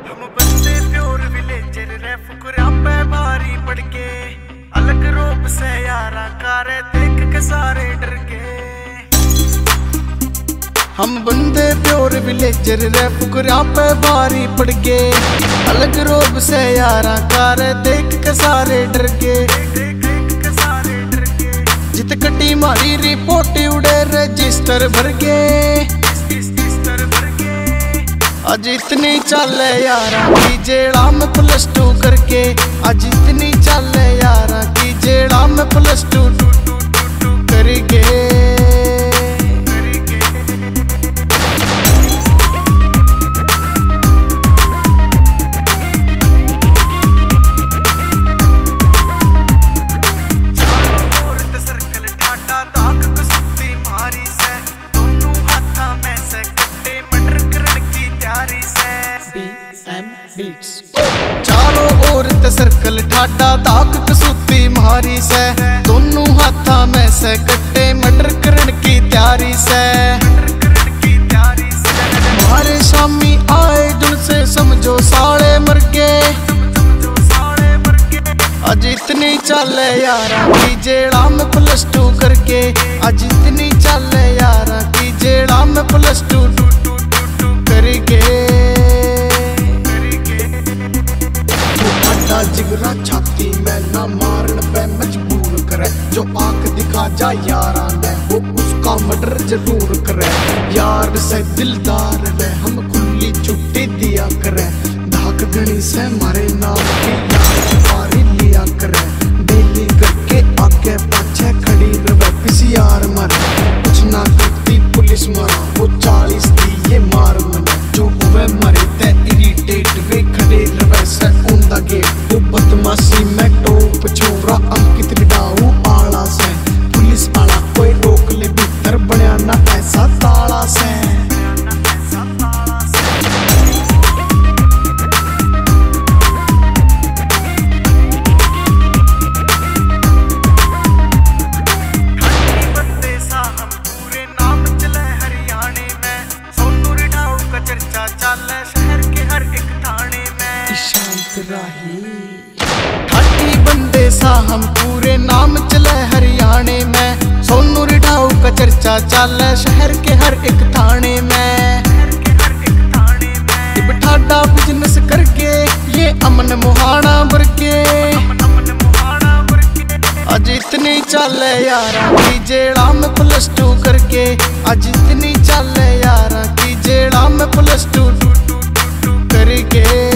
हम बंदे pure villager रे फुकरा पे भारी पड़ के अलग रूप से यारा कारे देख के सारे डर के। हम बंदे प्योर विलेजर रे फुकरा पे भारी पड़ के अलग रूप से यारा कारे देख के सारे डर के। जित कटी मारी रिपोर्ट उड़े रजिस्टर भर के आज इतनी चल यारा की जेड़ा में +2 करके आज इतनी चल यारा की जेड़ा में +2 करके। चारों ओर ते सर्कल ठाडा ताक कसूती मारी से दोनों हाथा में से कट्टे मटर करन की तैयारी से। मारे शामी आए जुल से समझो साले मर के आज इतनी चल यारा की जेड़ा में +2 करके आज इतनी चल यारा की जेड़ा में +2 करके। जिगरा छाती में ना मारन पे मजबूर करे जो आंख दिखा जा यारा ने वो उसका मर्डर जरूर करे। यार से दिलदार ने हम खुली छुट्टी दिया करे धाक गणी से मारे नाम की यार मारी लिया करे। डेली करके आगे पाछे खड़ी रवे पिसियार मारे कुछ ना करती पुलिस मारा वो 40 दी ये मार मने जो हुए मरे ते इरिटेट वे खड़े रवे से उंदा गेट बदमाशी में टोप छोरा अंकित बिडाऊ आला से पुलिस आला कोई रोक ले भीतर बनया ना ऐसा ताला से। बंदे सा हम पूरे नाम चले हरियाणे में सोनू रिडाऊ का चर्चा चले शहर के हर एक थाने में। शांत राही बंदे सा हम पूरे नाम चले हरियाणे में सोनू रिडाऊ का चर्चा चले शहर के हर एक थाने में। ठाडा बिजनेस करके ये अमन मुहाना भर के आज इतनी चल यारा की जेड़ा में +2 करके आज इतनी चल यारा की जेड़ा में +2 करके।